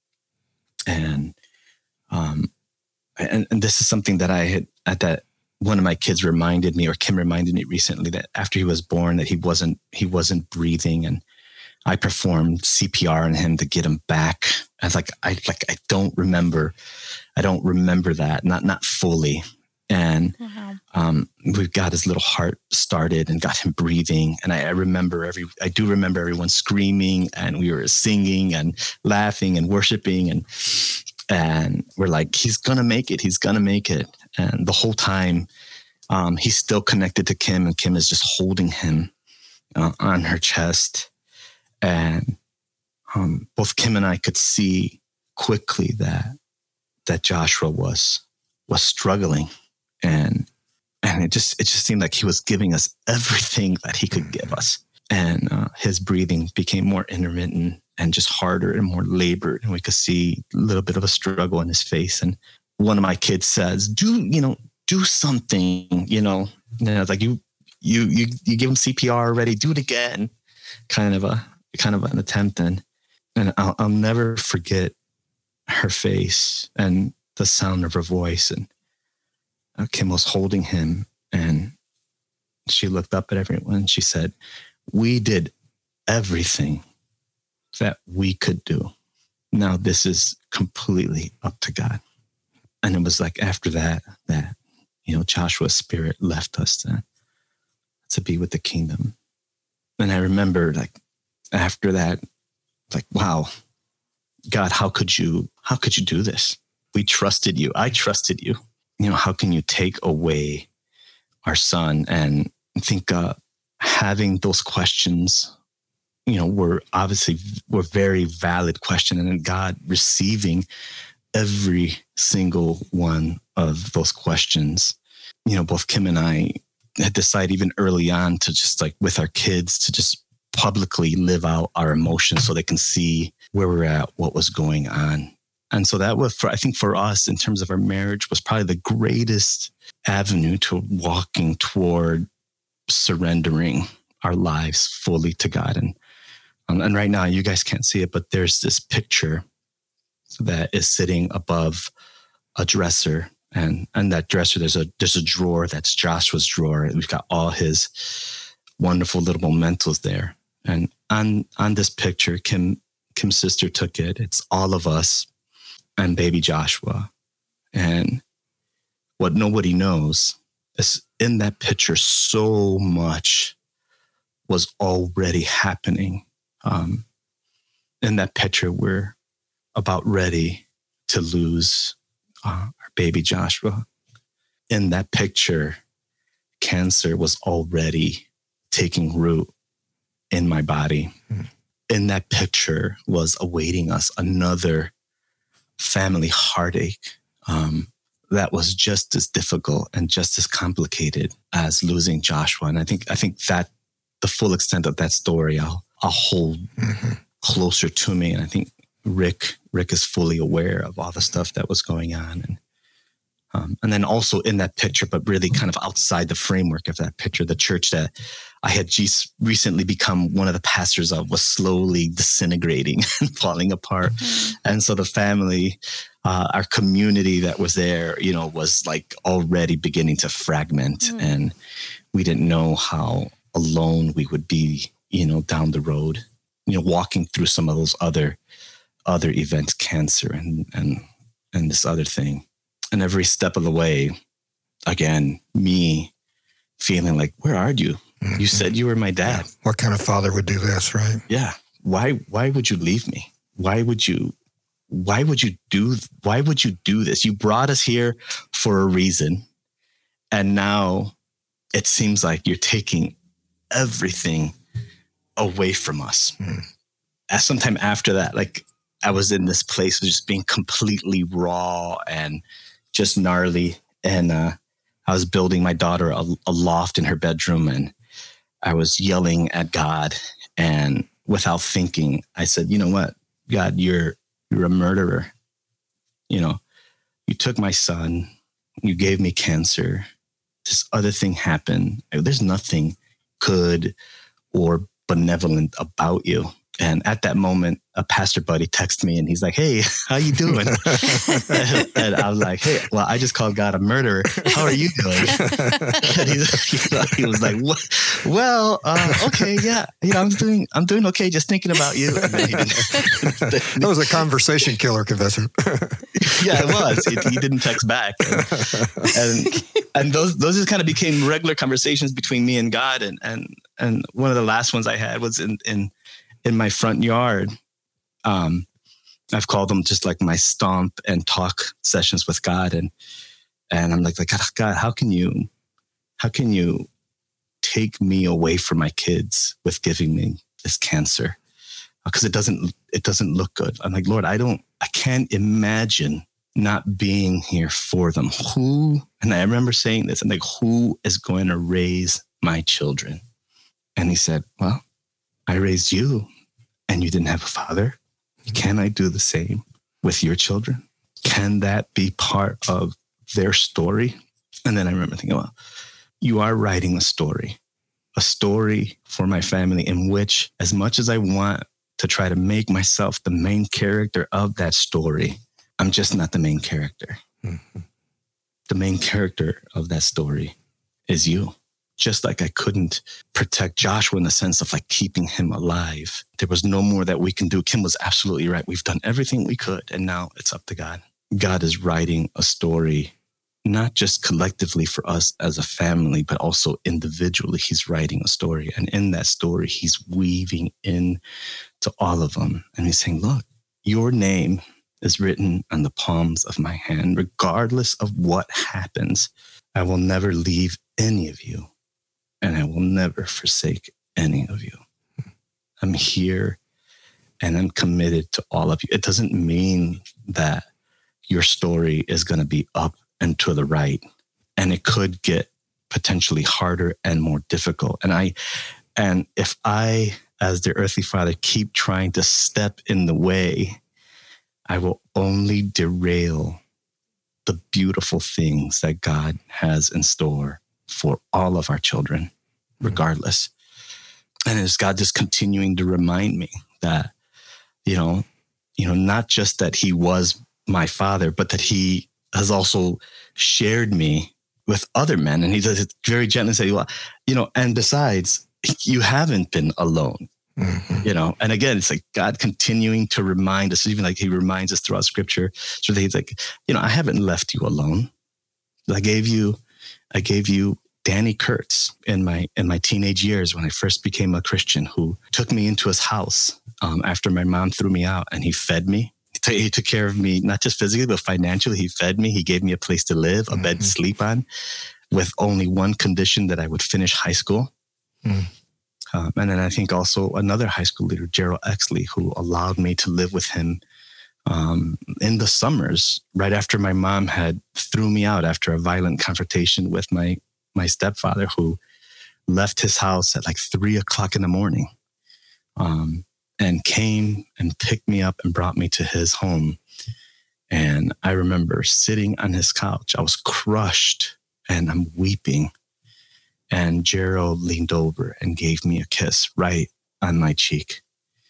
and um. And, and this is something that I had at that one of my kids reminded me, or Kim reminded me recently, that after he was born, that he wasn't he wasn't breathing, and I performed C P R on him to get him back. I was like, I like I don't remember, I don't remember that, not not fully. And wow. um, we got his little heart started and got him breathing. And I, I remember every, I do remember everyone screaming, and we were singing and laughing and worshiping, and. And we're like, he's going to make it. He's going to make it. And the whole time, um, he's still connected to Kim, and Kim is just holding him uh, on her chest. And um, both Kim and I could see quickly that that Joshua was was struggling, and and it just it just seemed like he was giving us everything that he could give us. And uh, his breathing became more intermittent and just harder and more labored, and we could see a little bit of a struggle in his face. And one of my kids says, "Do you know? Do something, you know?" And I was like, "You, you, you, you give him C P R already. Do it again." Kind of a kind of an attempt, and and I'll, I'll never forget her face and the sound of her voice. And uh, Kim was holding him, and she looked up at everyone and she said, "We did everything that we could do. Now this is completely up to God." And it was like after that, that, you know, Joshua's spirit left us to, to be with the kingdom. And I remember like after that, like, wow, God, how could you, how could you do this? We trusted you. I trusted you. You know, how can you take away our son? And I think uh, having those questions, you know, were obviously were very valid questions, and then God receiving every single one of those questions. You know, both Kim and I had decided even early on to just like with our kids to just publicly live out our emotions so they can see where we're at, what was going on. And so that was, for, I think for us in terms of our marriage, was probably the greatest avenue to walking toward surrendering our lives fully to God. And um, and right now, you guys can't see it, but there's this picture that is sitting above a dresser. And and that dresser, there's a there's a drawer that's Joshua's drawer. And we've got all his wonderful little mementos there. And on on this picture, Kim Kim's sister took it. It's all of us and baby Joshua. And what nobody knows is in that picture, so much was already happening. Um, in that picture, we're about ready to lose uh, our baby Joshua. In that picture, cancer was already taking root in my body. Mm. In that picture was awaiting us another family heartache um, that was just as difficult and just as complicated as losing Joshua. And I think I think that the full extent of that story, I'll I'll hold mm-hmm. closer to me. And I think Rick Rick is fully aware of all the stuff that was going on. And um, and then also in that picture, but really kind of outside the framework of that picture, the church that I had just recently become one of the pastors of was slowly disintegrating and falling apart. Mm-hmm. And so the family, uh, our community that was there, you know, was like already beginning to fragment. Mm-hmm. And we didn't know how alone we would be, you know, down the road, you know, walking through some of those other other events, cancer and and and this other thing. And every step of the way, again, me feeling like, where are you? Mm-hmm. You said you were my dad. Yeah. What kind of father would do this, right? Yeah. Why why would you leave me? Why would you why would you do why would you do this? You brought us here for a reason. And now it seems like you're taking everything away from us. Mm-hmm. As sometime after that, like I was in this place of just being completely raw and just gnarly. And uh, I was building my daughter a, a loft in her bedroom, and I was yelling at God. And without thinking, I said, you know what, God, you're you're a murderer. You know, you took my son, you gave me cancer. This other thing happened. There's nothing good or benevolent about you. And at that moment, a pastor buddy texted me and he's like, hey, how you doing? And I was like, hey, well, I just called God a murderer. How are you doing? And he, he was like, what? Well, uh, okay, yeah, you know, I'm doing, I'm doing okay. Just thinking about you. And then he didn't, that was a conversation killer, Confessor. Yeah, it was. He, he didn't text back, and and, and those those just kind of became regular conversations between me and God. And and and one of the last ones I had was in in. in my front yard. Um, I've called them just like my stomp and talk sessions with God. And, and I'm like, like, God, how can you, how can you take me away from my kids with giving me this cancer? because it doesn't it doesn't look good. I'm like, Lord, I don't, I can't imagine not being here for them. Who, and I remember saying this, I'm like, who is going to raise my children? And he said, well, I raised you and you didn't have a father. Can I do the same with your children? Can that be part of their story? And then I remember thinking, well, you are writing a story, a story for my family in which, as much as I want to try to make myself the main character of that story, I'm just not the main character. Mm-hmm. The main character of that story is you. Just like I couldn't protect Joshua in the sense of like keeping him alive. There was no more that we can do. Kim was absolutely right. We've done everything we could, and now it's up to God. God is writing a story, not just collectively for us as a family, but also individually. He's writing a story. And in that story, he's weaving in to all of them. And he's saying, look, your name is written on the palms of my hand. Regardless of what happens, I will never leave any of you, and I will never forsake any of you. I'm here and I'm committed to all of you. It doesn't mean that your story is going to be up and to the right, and it could get potentially harder and more difficult. And I, and if I, as the earthly father, keep trying to step in the way, I will only derail the beautiful things that God has in store for all of our children, regardless. And it's God just continuing to remind me that, you know, you know, not just that he was my father, but that he has also shared me with other men. And he does it very gently, say, well, you know, and besides, you haven't been alone. Mm-hmm. You know, and again, it's like God continuing to remind us, even like he reminds us throughout scripture. So that he's like, you know, I haven't left you alone. I gave you, I gave you Danny Kurtz in my, in my teenage years when I first became a Christian, who took me into his house um, after my mom threw me out, and he fed me. He, t- he took care of me, not just physically, but financially. He fed me. He gave me a place to live, a mm-hmm. bed to sleep on, with only one condition, that I would finish high school. Mm. Um, and then I think also another high school leader, Gerald Exley, who allowed me to live with him um, in the summers, right after my mom had threw me out after a violent confrontation with my my stepfather, who left his house at like three o'clock in the morning um, and came and picked me up and brought me to his home. And I remember sitting on his couch. I was crushed and I'm weeping. And Gerald leaned over and gave me a kiss right on my cheek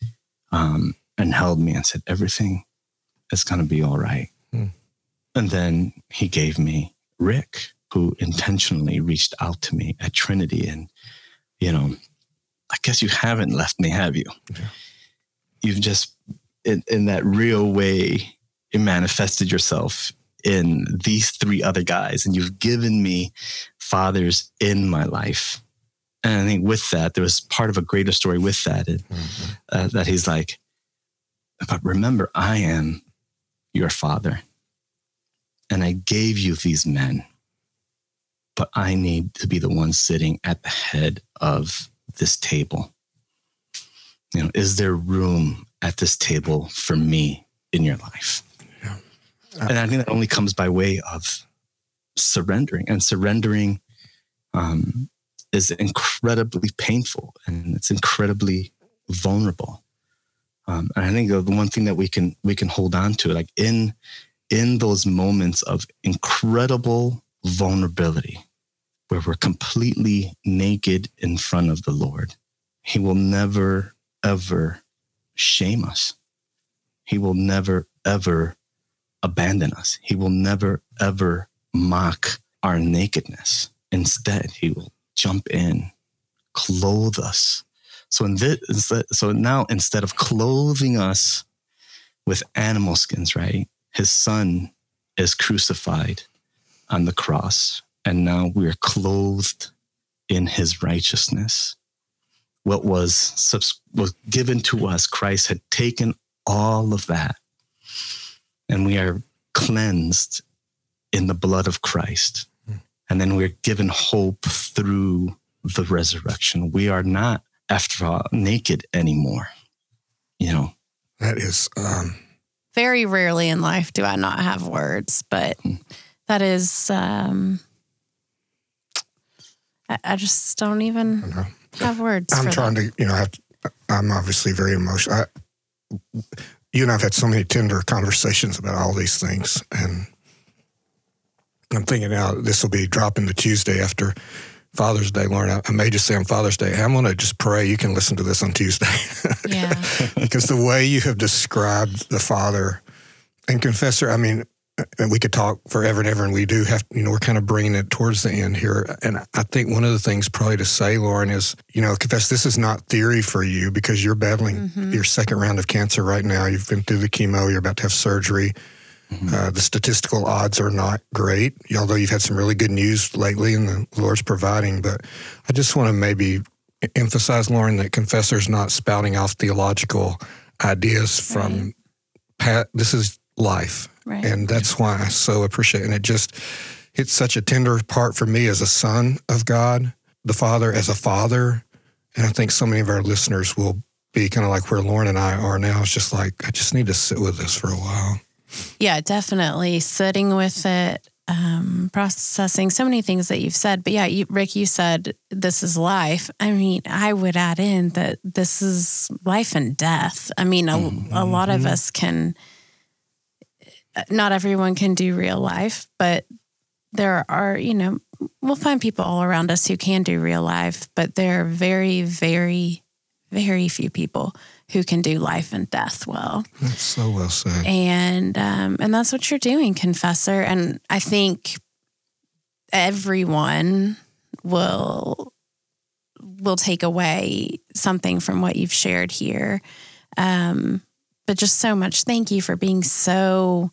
um, and held me and said, everything is going to be all right. Hmm. And then he gave me Rick, who intentionally reached out to me at Trinity. And, you know, I guess you haven't left me, have you? Yeah. You've just, in, in that real way, it manifested yourself in these three other guys, and you've given me fathers in my life. And I think with that, there was part of a greater story with that, and, mm-hmm. uh, that he's like, but remember, I am your father, and I gave you these men, but I need to be the one sitting at the head of this table. You know, is there room at this table for me in your life? Yeah. Uh, and I think that only comes by way of surrendering, and surrendering um, is incredibly painful, and it's incredibly vulnerable. Um, and I think the one thing that we can we can hold on to, like in in those moments of incredible vulnerability, where we're completely naked in front of the Lord, He will never, ever shame us. He will never, ever abandon us. He will never, ever mock our nakedness. Instead, He will jump in, clothe us. So in this, so now instead of clothing us with animal skins, right? His Son is crucified on the cross, and now we are clothed in His righteousness. What was was given to us, Christ had taken all of that, and we are cleansed in the blood of Christ. And then we're given hope through the resurrection. We are not, after all, naked anymore. you know. That is... Um, Very rarely in life do I not have words, but that is... Um, I, I just don't even have words I'm for trying that. to, you know, have to, I'm obviously very emotional. I, you and I have had so many tender conversations about all these things, and I'm thinking now this will be dropping the Tuesday after Father's Day, Lauren. I, I may just say on Father's Day, I'm going to just pray you can listen to this on Tuesday. Yeah. Because the way you have described the Father and Confessor, I mean, and we could talk forever and ever, and we do have, you know, we're kind of bringing it towards the end here. And I think one of the things probably to say, Lauren, is, you know, Confess, this is not theory for you because you're battling mm-hmm. your second round of cancer right now. You've been through the chemo. You're about to have surgery. Mm-hmm. Uh, the statistical odds are not great, although you've had some really good news lately and the Lord's providing. But I just want to maybe emphasize, Lauren, that Confessor's not spouting off theological ideas from right. Pat. This is life. Right. And that's why I so appreciate it. And it just, it's such a tender part for me as a son of God, the Father as a father. And I think so many of our listeners will be kind of like where Lauren and I are now. It's just like, I just need to sit with this for a while. Yeah, definitely. Sitting with it, um, processing so many things that you've said. But yeah, you, Rick, you said this is life. I mean, I would add in that this is life and death. I mean, a, mm-hmm. a lot of us can... Not everyone can do real life, but there are, you know, we'll find people all around us who can do real life, but there are very, very, very few people who can do life and death well. That's so well said. And um, and that's what you're doing, Confessor. And I think everyone will will take away something from what you've shared here. Um, but just so much. Thank you for being so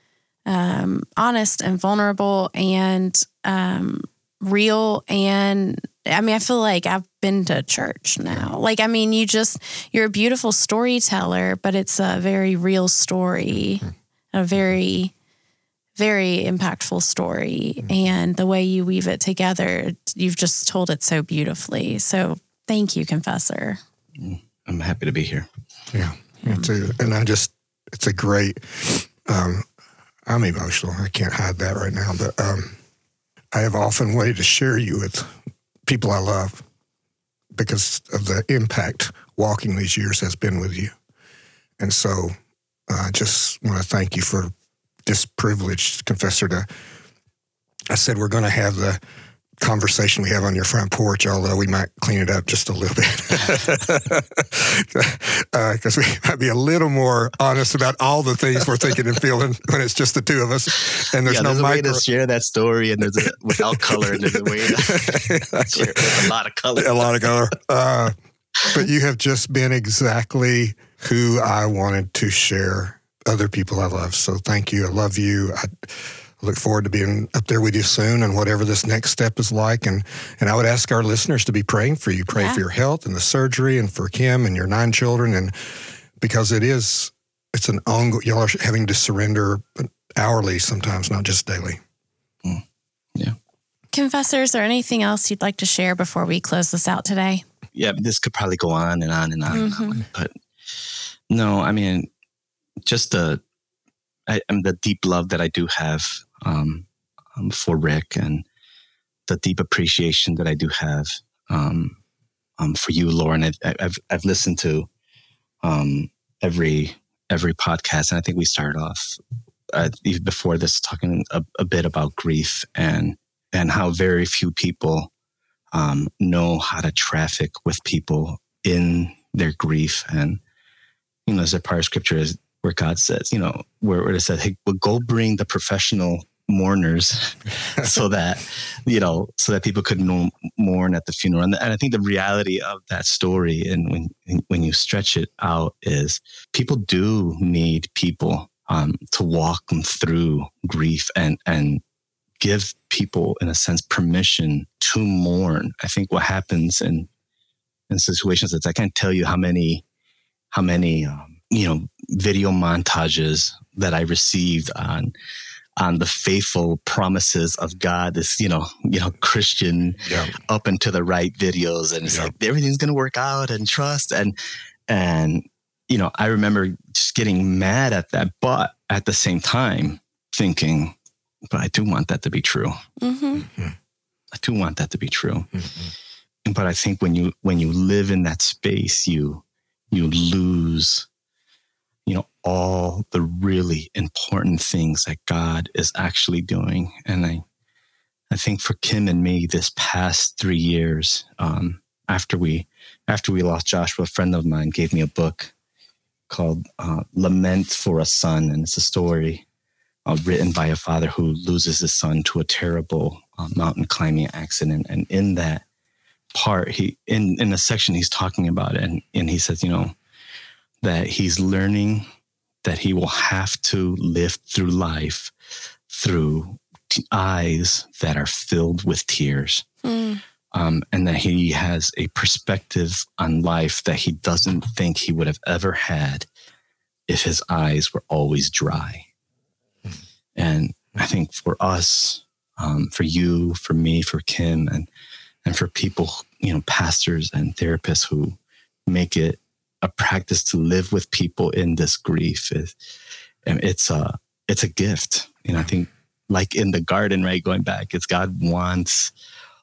um, honest and vulnerable and um, real. And I mean, I feel like I've been to church now. Like, I mean, you just, you're a beautiful storyteller, but it's a very real story, a very, very impactful story. And the way you weave it together, you've just told it so beautifully. So thank you, Confessor. I'm happy to be here. Yeah. Me too. And I just, it's a great, um, I'm emotional. I can't hide that right now, but um, I have often wanted to share you with people I love because of the impact walking these years has been with you. And so I uh, just want to thank you for this privilege, Confessor, to, I said we're going to have the conversation we have on your front porch, although we might clean it up just a little bit. Because uh, we might be a little more honest about all the things we're thinking and feeling when it's just the two of us. And there's yeah, no there's a micro- way to share that story, and there's a, without color, and there's a way to share it with a lot of color. A lot of color. Uh, but you have just been exactly who I wanted to share other people I love. So thank you. I love you. I, look forward to being up there with you soon and whatever this next step is like. And and I would ask our listeners to be praying for you. Pray yeah. for your health and the surgery and for Kim and your nine children. And because it is, it's an ongoing, y'all are having to surrender hourly sometimes, not just daily. Mm. Yeah. Confessor, is there anything else you'd like to share before we close this out today? Yeah, this could probably go on and on and on. Mm-hmm. And on but no, I mean, just the, I, I mean, the deep love that I do have Um, um, for Rick, and the deep appreciation that I do have um, um, for you, Lauren. I, I've I've listened to um, every every podcast, and I think we started off uh, even before this talking a, a bit about grief and and how very few people um, know how to traffic with people in their grief. And you know, there's a part of scripture is where God says, you know, where, where it says, "Hey, well, go bring the professional mourners so that, you know, so that people could know, mourn at the funeral." And, and I think the reality of that story, and when when you stretch it out, is people do need people um, to walk them through grief and and give people, in a sense, permission to mourn. I think what happens in in situations is, I can't tell you how many how many um, you know, video montages that I received on on the faithful promises of God, this, you know, you know, Christian yeah. up and to the right videos. And it's yeah. like, everything's going to work out and trust. And, and, you know, I remember just getting mad at that, but at the same time thinking, but I do want that to be true. Mm-hmm. Mm-hmm. I do want that to be true. Mm-hmm. But I think when you when you live in that space, you you lose, you know, all the really important things that God is actually doing. And I I think for Kim and me, this past three years, um, after we after we lost Joshua, a friend of mine gave me a book called uh, Lament for a Son. And it's a story uh, written by a father who loses his son to a terrible uh, mountain climbing accident. And in that part, he in, in a section, he's talking about it. And, and he says, you know, that he's learning that he will have to live through life through t- eyes that are filled with tears. Mm. Um, and that he has a perspective on life that he doesn't think he would have ever had if his eyes were always dry. Mm. And I think for us, um, for you, for me, for Kim, and and for people, you know, pastors and therapists who make it a practice to live with people in this grief, is it's a it's a gift. You know, I think like in the garden, right? Going back, it's God wants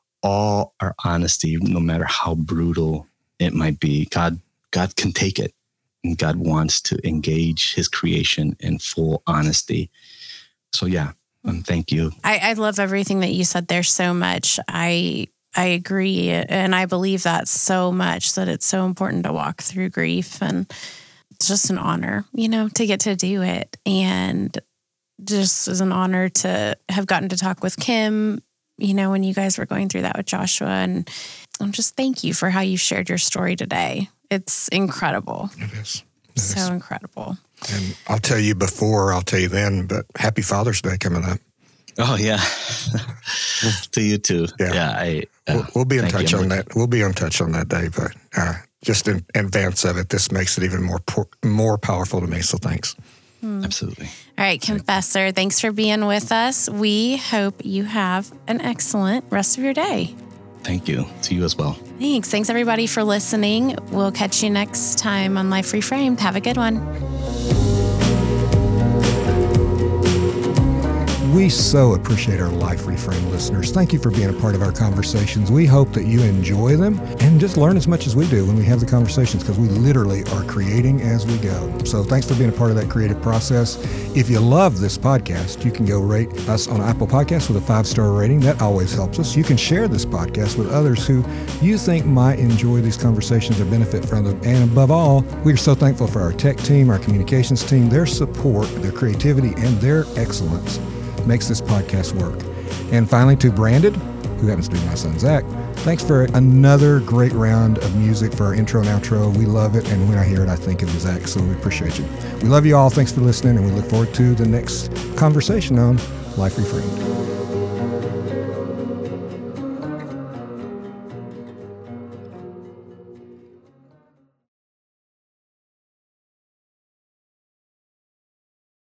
all our honesty, no matter how brutal it might be. God, God can take it, and God wants to engage His creation in full honesty. So, yeah, um, thank you. I, I love everything that you said there so much. I I agree, and I believe that so much, that it's so important to walk through grief, and it's just an honor, you know, to get to do it, and just as an honor to have gotten to talk with Kim, you know, when you guys were going through that with Joshua. And I'm just thank you for how you shared your story today. It's incredible. It is. It so is. incredible. And I'll tell you before, I'll tell you then, but happy Father's Day coming up. Oh, yeah. To you too. Yeah. yeah I, uh, we'll, we'll be in touch you. on that. We'll be in touch on that day, but uh, just in advance of it, this makes it even more more powerful to me. So thanks. Hmm. Absolutely. All right, Confessor, thanks for being with us. We hope you have an excellent rest of your day. Thank you. To you as well. Thanks. Thanks, everybody, for listening. We'll catch you next time on Life Reframed. Have a good one. We so appreciate our Life Reframed listeners. Thank you for being a part of our conversations. We hope that you enjoy them and just learn as much as we do when we have the conversations, because we literally are creating as we go. So thanks for being a part of that creative process. If you love this podcast, you can go rate us on Apple Podcasts with a five-star rating. That always helps us. You can share this podcast with others who you think might enjoy these conversations or benefit from them. And above all, we are so thankful for our tech team, our communications team, their support, their creativity, and their excellence makes this podcast work. And finally, to Brandon, who happens to be my son, Zach, thanks for another great round of music for our intro and outro. We love it, and when I hear it, I think of Zach, so we appreciate you. We love you all. Thanks for listening, and we look forward to the next conversation on Life Reframed.